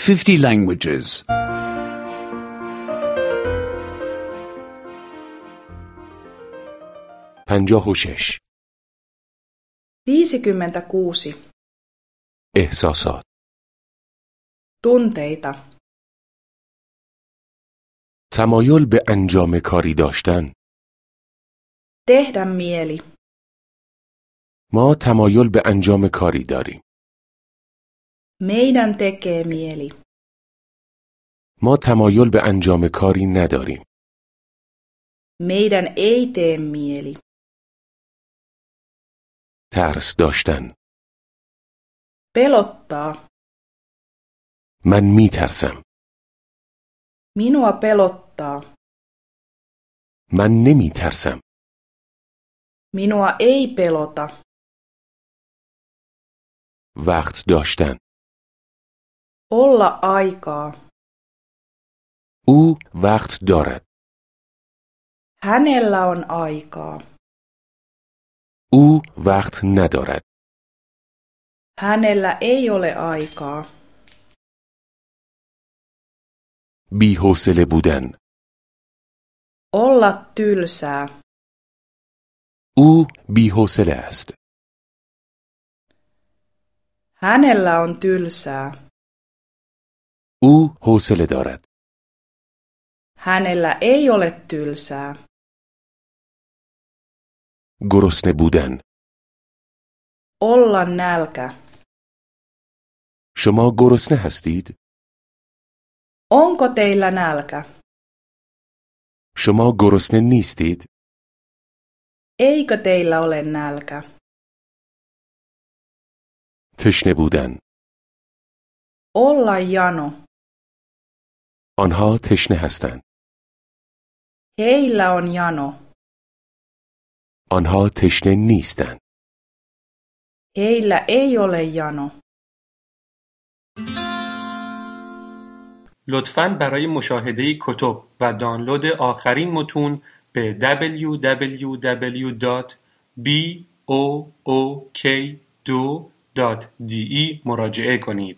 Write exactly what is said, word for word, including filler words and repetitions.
fifty languages. پنجاه و شش. viisikymmentäkuusi. احساسات. Tunteita. تمایل به انجام کاری داشتن. Tehdä mieli. ما تمایل به انجام کاری داریم. Meidän tekee mieli. ما تمایل به انجام کاری نداریم. Meidän ei tee mieli. ترس داشتن. Pelottaa. من می ترسم. Minua pelottaa. من نمی ترسم. Minua ei pelota. وقت داشتن. Olla aikaa. او وقت دارد. Hänellä on aikaa. او وقت ندارد. Hänellä ei ole aikaa. بی‌حوصله بودن. Olla tylsää. او بی‌حوصله است. Hänellä on tylsää. او حوصله دارد. Hänellä ei ole tylsää. گرسنه بودن. Olla nälkä. شما گرسنه هستید؟ Onko teillä nälkä? شما گرسنه نیستید؟ Eikö teillä ole nälkä? تشنه بودن. Olla jano. آنها تشنه هستند. Heillä on jano. آنها تشنه نیستند. Heillä ei ole jano. لطفاً برای مشاهده کتب و دانلود آخرین متون به دبلیو دبلیو دبلیو دات بی او او کی دو دات دی ای مراجعه کنید.